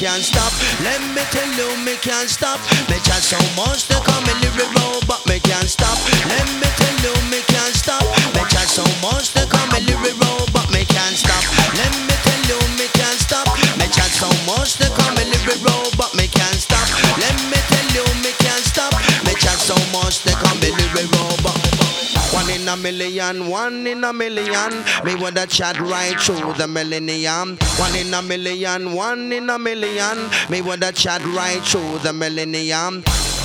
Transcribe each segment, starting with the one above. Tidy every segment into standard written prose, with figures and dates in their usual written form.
can't stop. Let me tell you, me can't stop. Me chat so much they call me lyric robot. Me can't stop. Let me tell you, me can't stop. Me chat so much they call me lyric robot. Me can't stop. Let me tell you, me can't stop. Me chat so much they call me lyric robot. Me can't stop. Let me tell you, me can't stop. Me chat so much they call me lyric robot. One in a million, one in a million. Me woulda chat right through the millennium. One in a million, one in a million. Me woulda chat right through the millennium.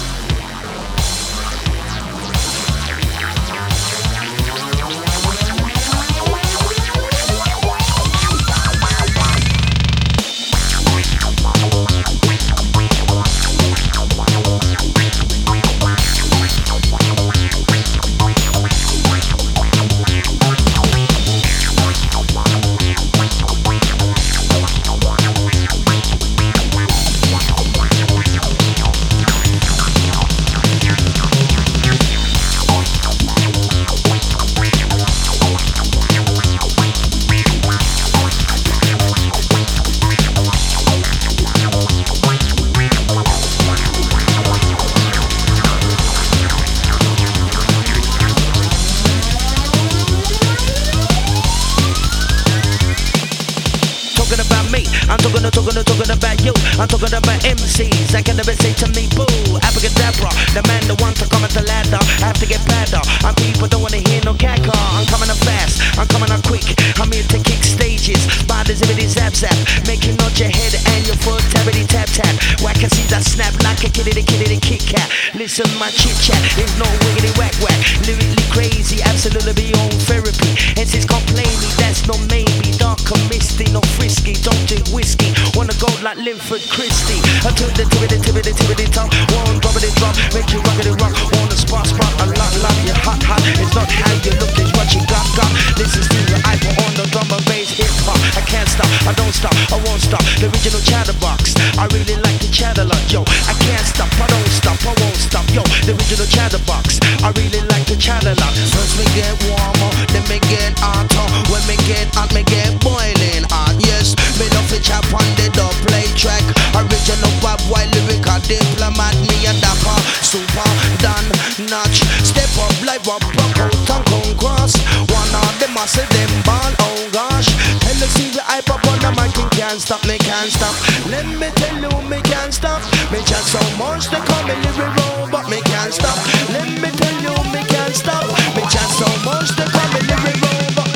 Talking about you. I'm talking about MCs. I can never say to me, boo. Abracadabra, the man, the one to come at the ladder. I have to get better. And people don't wanna hear no caca. I'm coming up fast. I'm coming up quick. I'm here to kick stages. Bad as if it is zap zap. Making nod your head and your foot. Tappity tap tap. Whack and see that snap like a kitty Kit Kat. Listen, my chit chat is no wiggity whack whack. Lyrically crazy, absolutely beyond therapy. And since complaining, that's no maybe. Dark and misty, no frisky. Don't drink whiskey. Wanna go like Linford Christie. I took the tibbity tongue. One droppity drop, make you rockety rock. Wanna spark, a lot, you hot. It's not how you look, it's what you got. Listen to your iPod on the drum and bass hip hop. I can't stop, I don't stop, I won't stop. The original chatterbox, I really like the chatter lot, yo. I can't stop, I don't stop, I won't stop, yo. The original chatterbox, I really like the chatter lot. First me get warmer, then me get hotter. When me get hot, me get boiling hot. Yes, me love to chop on the dub play track. Original Bob White lyrical diplomat. Me a dapper, super, done, notch. Step up, live up, rock out, tongue on cross. One of them muscle, them ball, oh gosh. Tell us see the hype up on the mic, and can't stop, me can't stop. Let me tell you, me can't stop. Me chat so much, they call me lyric robot. Me can't stop. Let me tell you, me can't stop. Me chat so much, they call me lyric robot.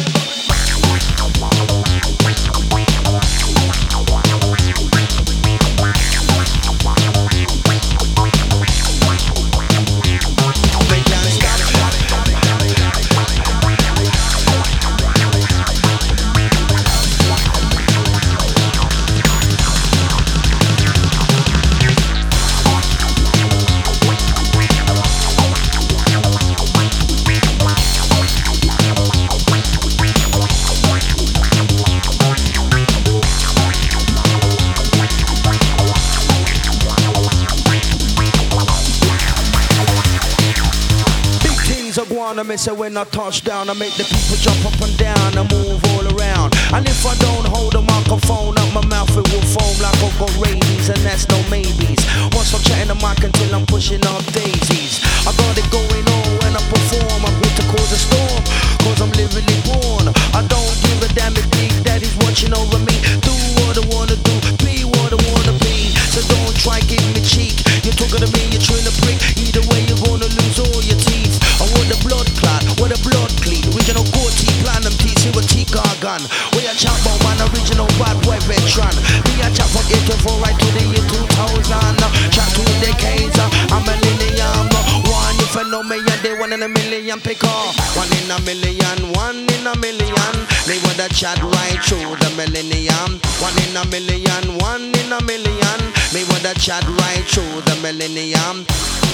I miss it when I touch down. I make the people jump up and down and move all around. And if I don't hold the microphone up my mouth, it will foam like I've got rabies, and that's no maybes. Once I'm chatting the mic until I'm pushing up daisies. I got it going on when I perform. I'm here to cause a storm, cause I'm literally born. I don't give a damn if Big Daddy's watching over me. Do what I wanna do, be what I wanna be. So don't try give me cheek. You're talking to me, you're trying to prick. Either way you're gonna lose all your teeth. I want the blood clot, what a blood clean. Original goatee, plan them teeth, see what T-car gun. We a chop on man, original bad boy veteran. Me a chop from 84 right to the year 2000. Chat to decades, I'm a millennium. One if I know me, and they one in a million pick off. One in a million, one in a million. Me would a chat right through the millennium. One in a million, one in a million. Me would a chat right through the millennium.